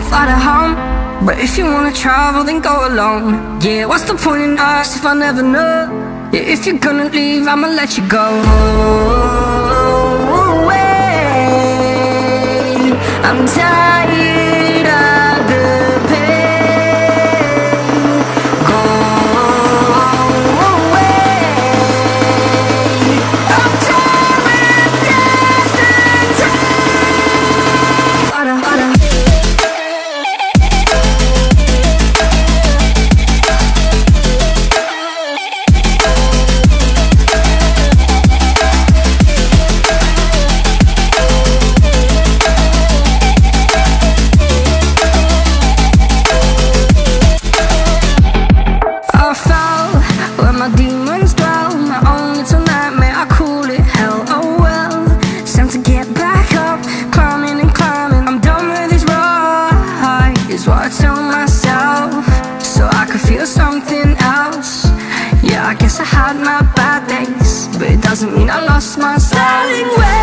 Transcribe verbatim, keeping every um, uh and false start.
fly to home. But if you wanna travel, then go alone. Yeah, what's the point in us if I never know? Yeah, if you're gonna leave, I'ma let you go. Wait, I'm tired of the pain. Go away. I'm tired with dancing time. Fly to, fly to. Demons dwell, my own little nightmare, I call it hell. Oh well, it's time to get back up, climbing and climbing. I'm done with this ride, is what I tell myself, so I could feel something else. Yeah, I guess I had my bad days, but it doesn't mean I lost myself.